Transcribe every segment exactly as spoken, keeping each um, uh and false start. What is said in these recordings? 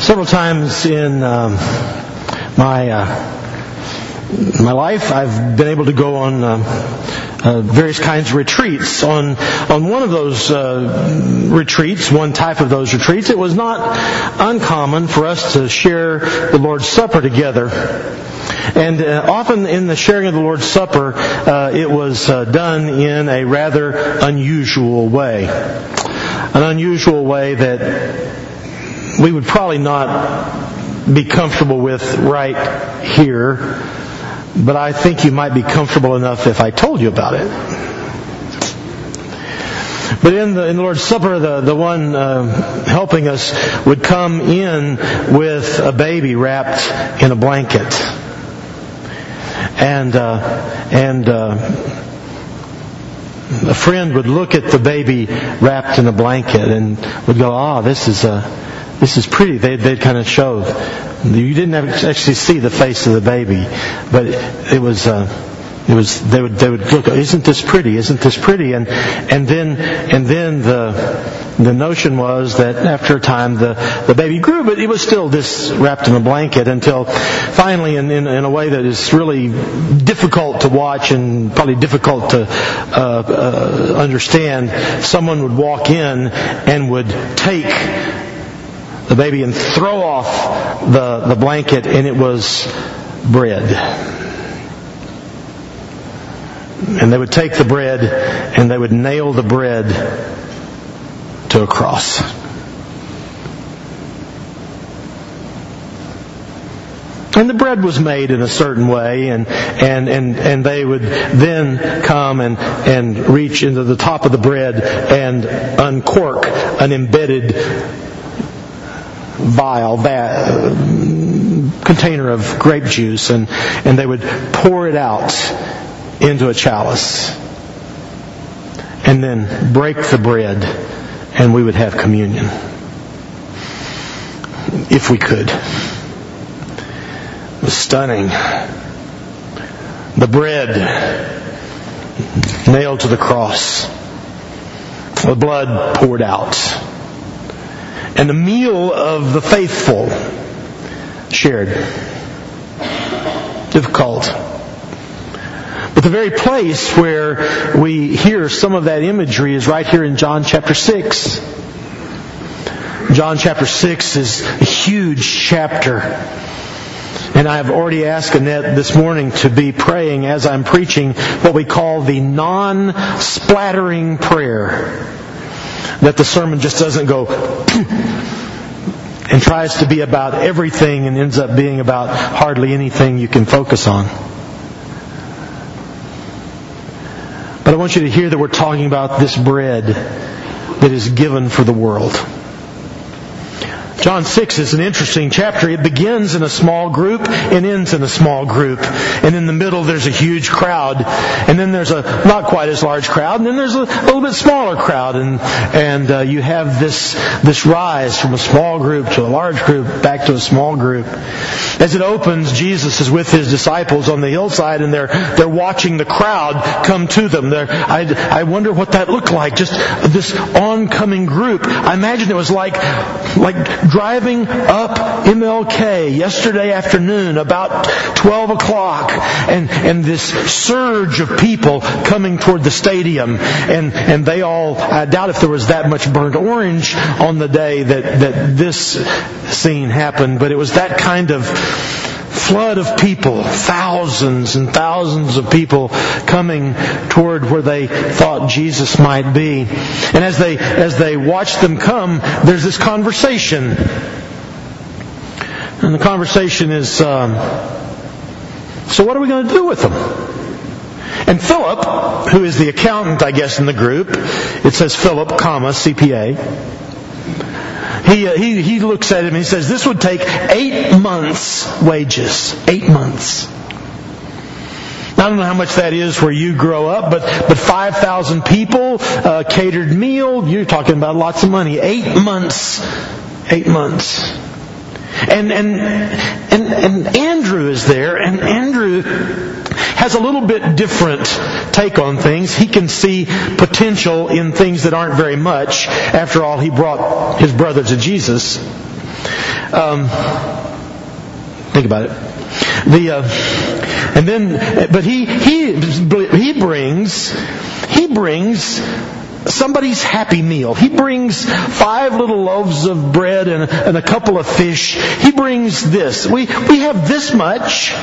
Several times in um, my uh, my life, I've been able to go on uh, uh, various kinds of retreats. On on one of those uh, retreats, one type of those retreats, it was not uncommon for us to share the Lord's Supper together. And uh, often in the sharing of the Lord's Supper, uh, it was uh, done in a rather unusual way. An unusual way that we would probably not be comfortable with right here, but I think you might be comfortable enough if I told you about it. But in the, in the Lord's Supper, the, the one uh, helping us would come in with a baby wrapped in a blanket. And uh, and uh, a friend would look at the baby wrapped in a blanket and would go, "Ah, oh, this is uh, this is pretty." They'd, they'd kind of show. You didn't actually see the face of the baby, but it was uh, it was they would they would look. Isn't this pretty? Isn't this pretty? And and then and then the. The notion was that after a time the, the baby grew, but it was still this wrapped in a blanket until finally, in, in, in a way that is really difficult to watch and probably difficult to uh, uh, understand, someone would walk in and would take the baby and throw off the, the blanket, and it was bread. And they would take the bread and they would nail the bread to a cross. And the bread was made in a certain way, and and and, and they would then come and, and reach into the top of the bread and uncork an embedded vial, va- container of grape juice, and, and they would pour it out into a chalice and then break the bread, and we would have communion. If we could. It was stunning. The bread nailed to the cross. The blood poured out. And the meal of the faithful shared. Difficult. But the very place where we hear some of that imagery is right here in John chapter six. John chapter six is a huge chapter. And I have already asked Annette this morning to be praying as I'm preaching what we call the non-splattering prayer. That the sermon just doesn't go and tries to be about everything and ends up being about hardly anything you can focus on. But I want you to hear that we're talking about this bread that is given for the world. John six is an interesting chapter. It begins in a small group and ends in a small group. And in the middle there's a huge crowd. And then there's a not quite as large crowd. And then there's a little bit smaller crowd. And and uh, you have this this rise from a small group to a large group back to a small group. As it opens, Jesus is with His disciples on the hillside, and they're they're watching the crowd come to them. They're, I, I wonder what that looked like. Just this oncoming group. I imagine it was like like driving up M L K yesterday afternoon about twelve o'clock, and, and this surge of people coming toward the stadium, and, and they all, I doubt if there was that much burnt orange on the day that, that this scene happened, but it was that kind of flood of people, thousands and thousands of people coming toward where they thought Jesus might be. And as they as they watch them come, there's this conversation. And the conversation is, um, so what are we going to do with them? And Philip, who is the accountant, I guess, in the group, it says Philip, comma, C P A, He, uh, he he looks at him and he says, this would take eight months' wages. Eight months. I don't know how much that is where you grow up, but but five thousand people, uh, catered meal, you're talking about lots of money. Eight months. Eight months. And and and and Andrew is there, and Andrew has a little bit different take on things. He can see potential in things that aren't very much. After all, he brought his brother to Jesus. Um, think about it. The uh, and then, but he he he brings he brings somebody's happy meal. He brings five little loaves of bread and, and a couple of fish. He brings this. We we have this much.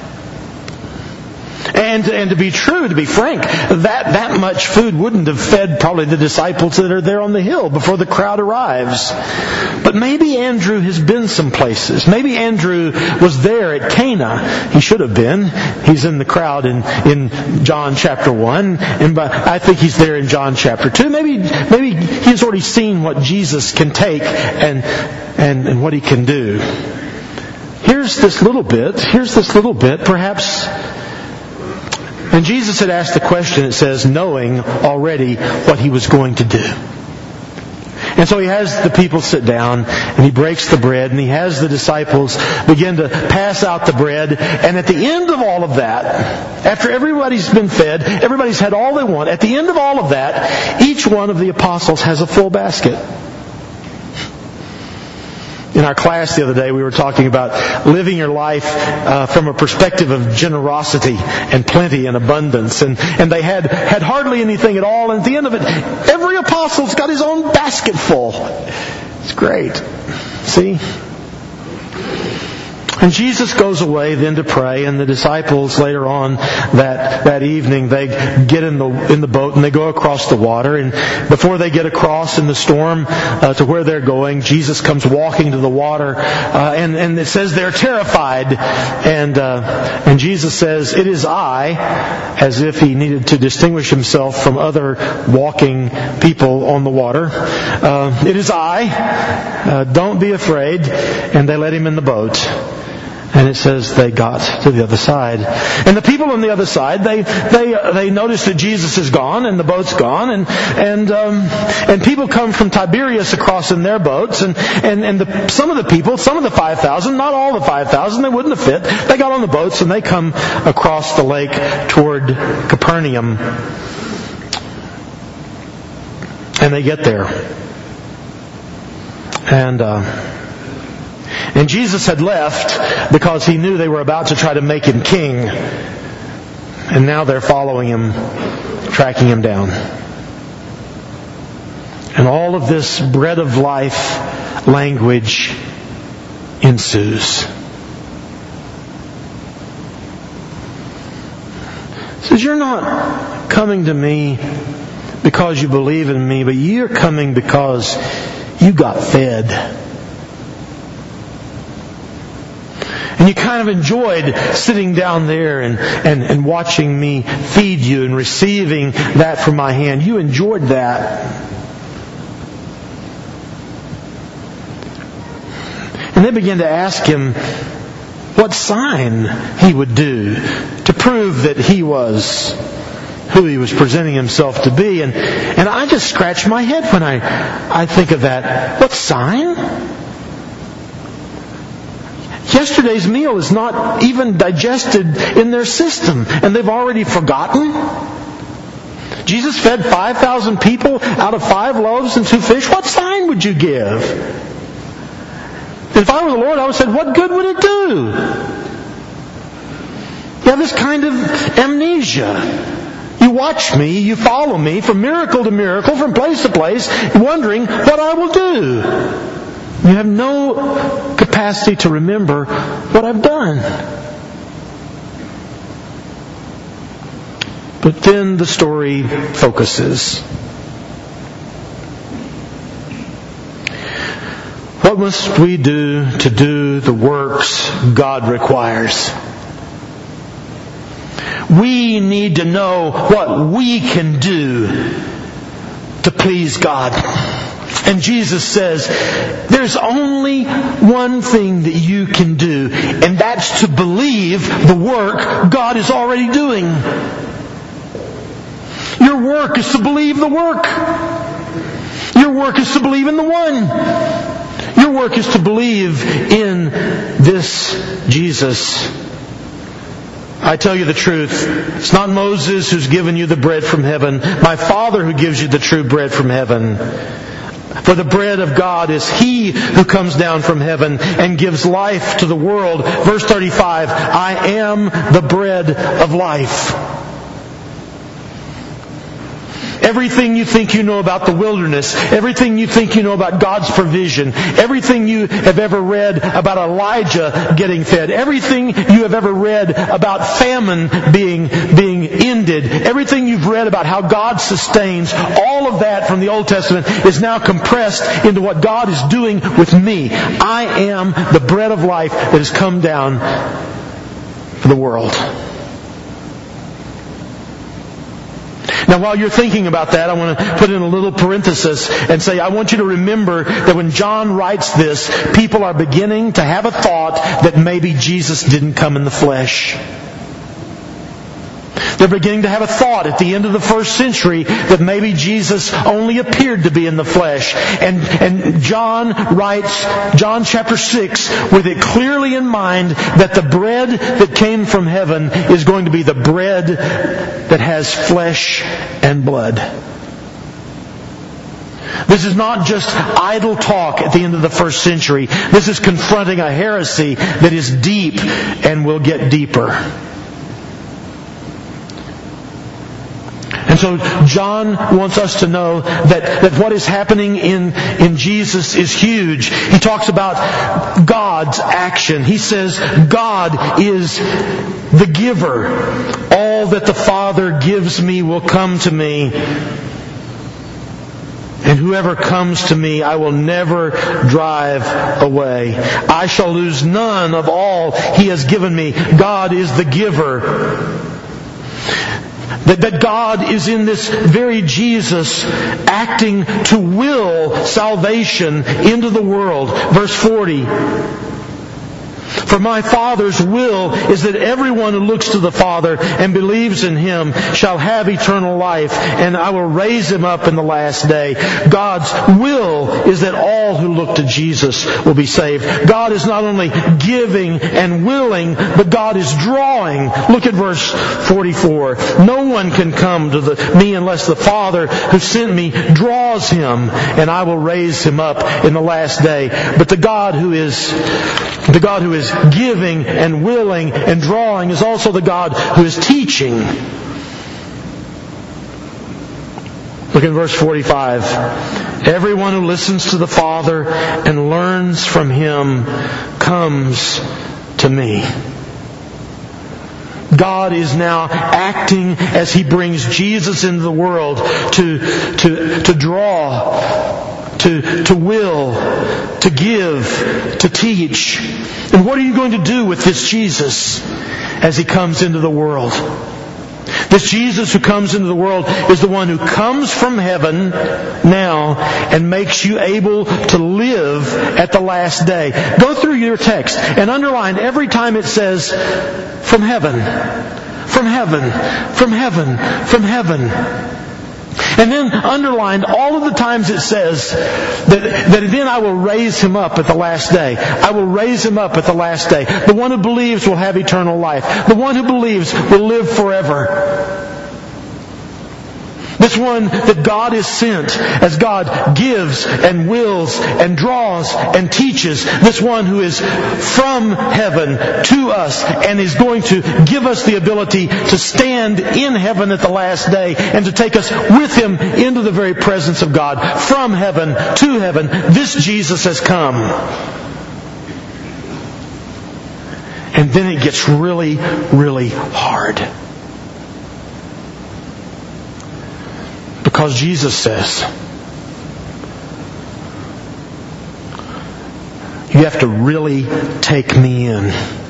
And, and to be true, to be frank, that, that much food wouldn't have fed probably the disciples that are there on the hill before the crowd arrives. But maybe Andrew has been some places. Maybe Andrew was there at Cana. He should have been. He's in the crowd in, in John chapter one. And I think he's there in John chapter two. Maybe, maybe he's already seen what Jesus can take and, and, and what He can do. Here's this little bit. Here's this little bit. Perhaps... And Jesus had asked the question, it says, knowing already what He was going to do. And so He has the people sit down, and He breaks the bread, and He has the disciples begin to pass out the bread. And at the end of all of that, after everybody's been fed, everybody's had all they want, at the end of all of that, each one of the apostles has a full basket. In our class the other day, we were talking about living your life uh, from a perspective of generosity and plenty and abundance. And, and they had, had hardly anything at all. And at the end of it, every apostle's got his own basket full. It's great. See? And Jesus goes away then to pray, and the disciples later on that, that evening, they get in the, in the boat and they go across the water. And before they get across in the storm uh, to where they're going, Jesus comes walking to the water, uh, and, and it says they're terrified. And, uh, and Jesus says, "It is I," as if He needed to distinguish Himself from other walking people on the water. Uh, "It is I. Uh, don't be afraid." And they let Him in the boat. And it says they got to the other side. And the people on the other side, they they they notice that Jesus is gone and the boat's gone, and and um, and people come from Tiberias across in their boats, and and and the, some of the people, some of the five thousand, not all the five thousand, they wouldn't have fit. They got on the boats and they come across the lake toward Capernaum, and they get there, and. Uh, And Jesus had left because He knew they were about to try to make Him king. And now they're following Him, tracking Him down. And all of this bread of life language ensues. He says, "You're not coming to me because you believe in me, but you're coming because you got fed. And you kind of enjoyed sitting down there and, and, and watching me feed you and receiving that from my hand. You enjoyed that. And they began to ask Him what sign He would do to prove that He was who He was presenting Himself to be. And, and I just scratch my head when I, I think of that. What sign? Yesterday's meal is not even digested in their system, and they've already forgotten. Jesus fed five thousand people out of five loaves and two fish. What sign would you give? If I were the Lord, I would have said, what good would it do? You have this kind of amnesia. You watch me, you follow me from miracle to miracle, from place to place, wondering what I will do. You have no capacity to remember what I've done. But then the story focuses. What must we do to do the works God requires? We need to know what we can do to please God. And Jesus says, there's only one thing that you can do, and that's to believe the work God is already doing. Your work is to believe the work. Your work is to believe in the one. Your work is to believe in this Jesus. I tell you the truth, it's not Moses who's given you the bread from heaven. My Father who gives you the true bread from heaven. For the bread of God is He who comes down from heaven and gives life to the world. Verse thirty-five, I am the bread of life. Everything you think you know about the wilderness, everything you think you know about God's provision, everything you have ever read about Elijah getting fed, everything you have ever read about famine being, being ended, everything you've read about how God sustains, all of that from the Old Testament is now compressed into what God is doing with me. I am the bread of life that has come down for the world. Now, while you're thinking about that, I want to put in a little parenthesis and say, I want you to remember that when John writes this, people are beginning to have a thought that maybe Jesus didn't come in the flesh. They're beginning to have a thought at the end of the first century that maybe Jesus only appeared to be in the flesh. And, and John writes, John chapter six, with it clearly in mind that the bread that came from heaven is going to be the bread that has flesh and blood. This is not just idle talk at the end of the first century. This is confronting a heresy that is deep and will get deeper. And so John wants us to know that, that what is happening in, in Jesus is huge. He talks about God's action. He says God is the giver. All that the Father gives me will come to me. And whoever comes to me, I will never drive away. I shall lose none of all He has given me. God is the giver. That, that God is in this very Jesus acting to will salvation into the world. Verse forty. For my Father's will is that everyone who looks to the Father and believes in Him shall have eternal life, and I will raise him up in the last day. God's will is that all who look to Jesus will be saved. God is not only giving and willing, but God is drawing. Look at verse forty-four. No one can come to the, me unless the Father who sent me draws him, and I will raise him up in the last day. But the God who is the God who is giving and willing and drawing is also the God who is teaching. Look at verse forty-five. Everyone who listens to the Father and learns from Him comes to me. God is now acting as He brings Jesus into the world to, to, to draw, to, to will, to give, to teach. And what are you going to do with this Jesus as He comes into the world? This Jesus who comes into the world is the one who comes from heaven now and makes you able to live at the last day. Go through your text and underline every time it says, from heaven, from heaven, from heaven, from heaven. And then underline all of the times it says that, that then I will raise him up at the last day. I will raise him up at the last day. The one who believes will have eternal life. The one who believes will live forever. This one that God is sent as God gives and wills and draws and teaches. This one who is from heaven to us and is going to give us the ability to stand in heaven at the last day and to take us with Him into the very presence of God. From heaven to heaven, this Jesus has come. And then it gets really, really hard. Because Jesus says, you have to really take me in.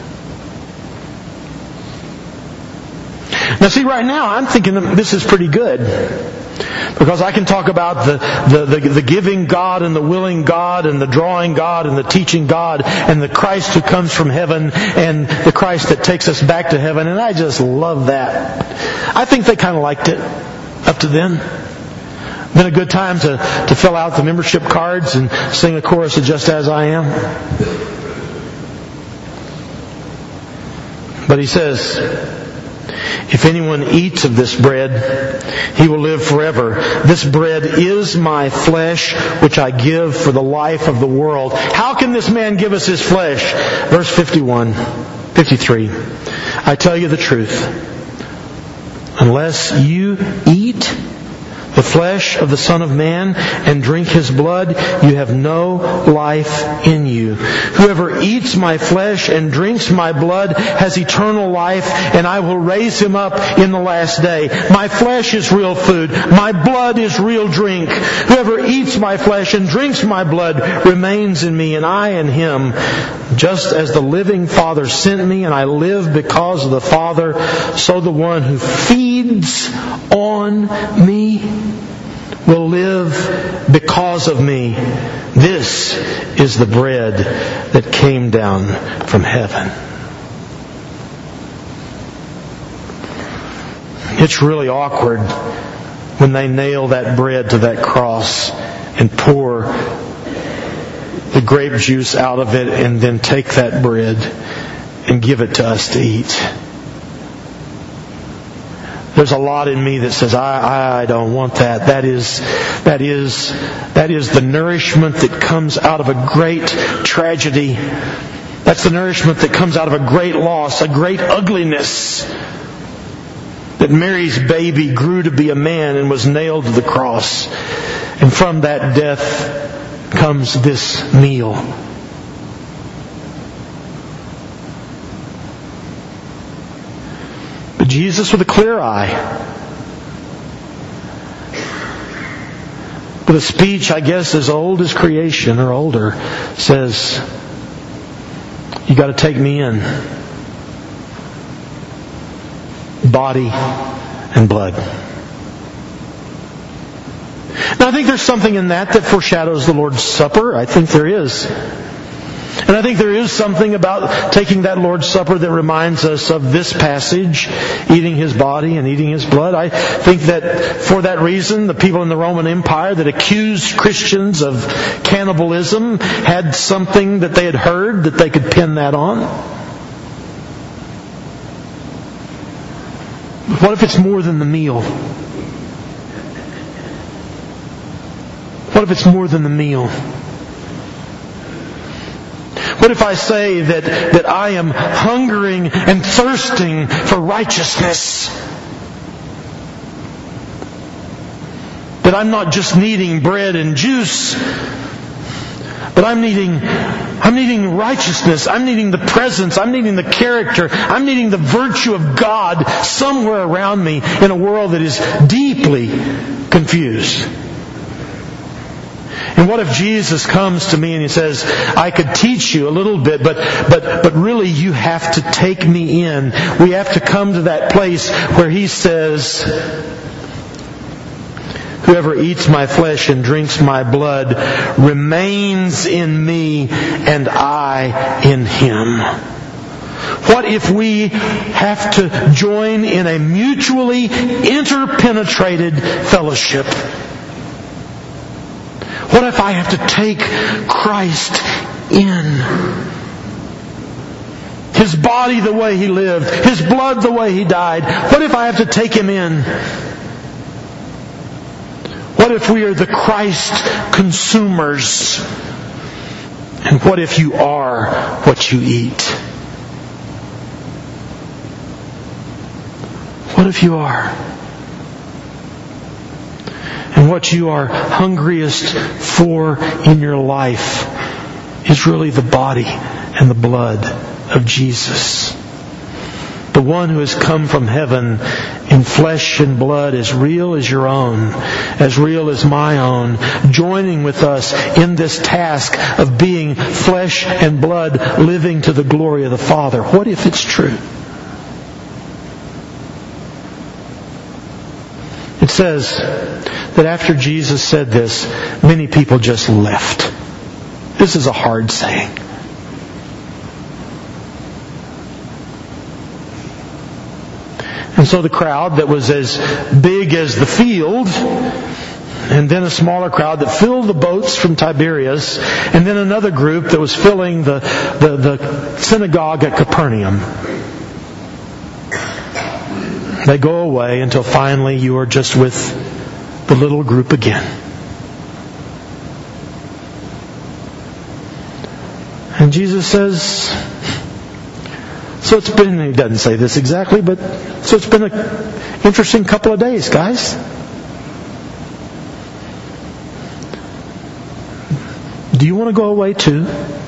Now see, right now I'm thinking this is pretty good. Because I can talk about the, the, the, the giving God and the willing God and the drawing God and the teaching God and the Christ who comes from heaven and the Christ that takes us back to heaven. And I just love that. I think they kind of liked it up to then. Been a good time to, to fill out the membership cards and sing a chorus of Just As I Am. But he says, If anyone eats of this bread, he will live forever. This bread is my flesh, which I give for the life of the world. How can this man give us his flesh? Verse fifty-one, fifty-three. I tell you the truth. Unless you eat the flesh of the Son of Man and drink His blood, you have no life in you. Whoever eats my flesh and drinks my blood has eternal life, and I will raise him up in the last day. My flesh is real food. My blood is real drink. Whoever eats my flesh and drinks my blood remains in me, and I in him. Just as the living Father sent me, and I live because of the Father, so the one who feeds on me will live because of me. This is the bread that came down from heaven. It's really awkward when they nail that bread to that cross and pour the grape juice out of it and then take that bread and give it to us to eat. There's a lot in me that says, I, I don't want that. That is, that is, that is the nourishment that comes out of a great tragedy. That's the nourishment that comes out of a great loss, a great ugliness. That Mary's baby grew to be a man and was nailed to the cross. And from that death comes this meal. Jesus with a clear eye, with a speech, I guess, as old as creation or older, says, you got to take me in. Body and blood. Now I think there's something in that that foreshadows the Lord's Supper. I think there is. And I think there is something about taking that Lord's Supper that reminds us of this passage, eating His body and eating His blood. I think that for that reason, the people in the Roman Empire that accused Christians of cannibalism had something that they had heard that they could pin that on. What if it's more than the meal? What if it's more than the meal? What if I say that, that I am hungering and thirsting for righteousness? That I'm not just needing bread and juice, but I'm needing, I'm needing righteousness. I'm needing the presence. I'm needing the character. I'm needing the virtue of God somewhere around me in a world that is deeply confused. And what if Jesus comes to me and He says, I could teach you a little bit, but, but, but really you have to take me in. We have to come to that place where He says, whoever eats my flesh and drinks my blood remains in me and I in him. What if we have to join in a mutually interpenetrated fellowship? What if I have to take Christ in? His body the way He lived, His blood the way He died. What if I have to take Him in? What if we are the Christ consumers? And what if you are what you eat? What if you are? And what you are hungriest for in your life is really the body and the blood of Jesus. The one who has come from heaven in flesh and blood as real as your own, as real as my own, joining with us in this task of being flesh and blood, living to the glory of the Father. What if it's true? It says that after Jesus said this, many people just left. This is a hard saying. And so the crowd that was as big as the field, and then a smaller crowd that filled the boats from Tiberias, and then another group that was filling the, the, the synagogue at Capernaum. They go away until finally you are just with the little group again. And Jesus says, so it's been, he doesn't say this exactly, but so it's been an interesting couple of days, guys. Do you want to go away too?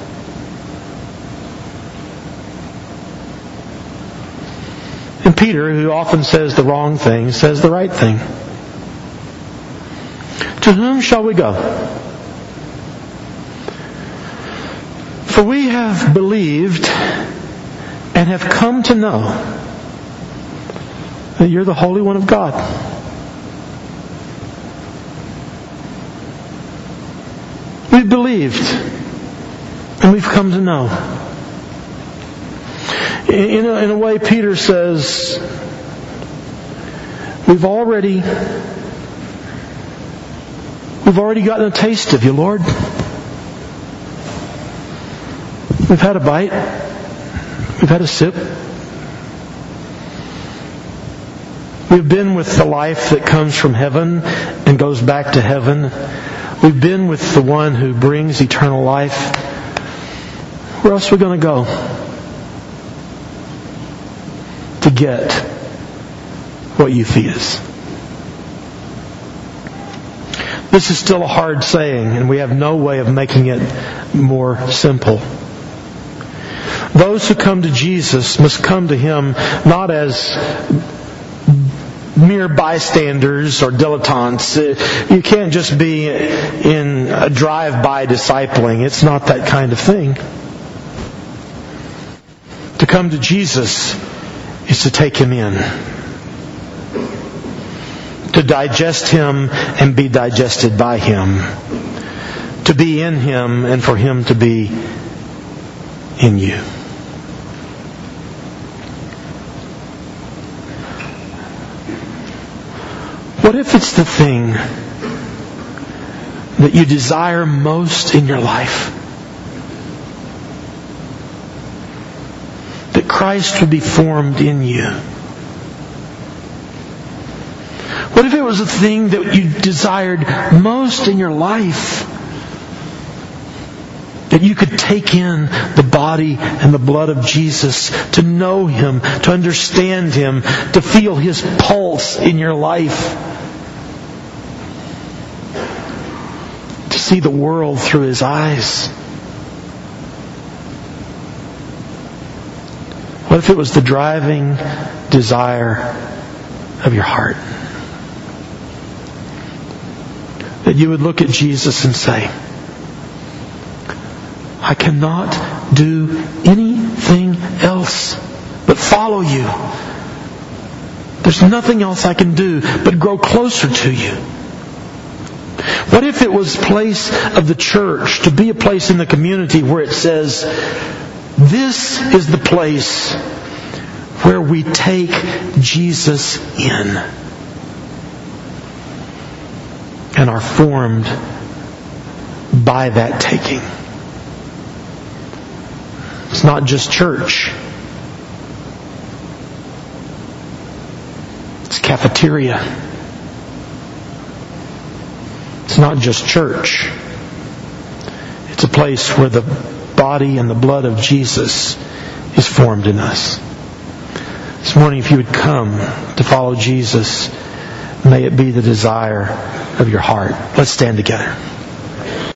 And Peter, who often says the wrong thing, says the right thing. To whom shall we go? For we have believed and have come to know that you're the Holy One of God. We've believed and we've come to know. In a, in a way, Peter says, we've already we've already gotten a taste of you, Lord. We've had a bite. We've had a sip. We've been with the life that comes from heaven and goes back to heaven. We've been with the one who brings eternal life. Where else are we going to go to get what you feed us? This is still a hard saying, and we have no way of making it more simple. Those who come to Jesus must come to Him not as mere bystanders or dilettantes. You can't just be in a drive-by discipling. It's not that kind of thing. To come to Jesus is to take Him in. To digest Him and be digested by Him. To be in Him and for Him to be in you. What if it's the thing that you desire most in your life? That Christ would be formed in you. What if it was the thing that you desired most in your life? That you could take in the body and the blood of Jesus, to know Him, to understand Him, to feel His pulse in your life. To see the world through His eyes. What if it was the driving desire of your heart? That you would look at Jesus and say, I cannot do anything else but follow you. There's nothing else I can do but grow closer to you. What if it was a place of the church, to be a place in the community where it says, this is the place where we take Jesus in and are formed by that taking. It's not just church. It's cafeteria. It's not just church. It's a place where the body and the blood of Jesus is formed in us. This morning, if you would come to follow Jesus, may it be the desire of your heart. Let's stand together.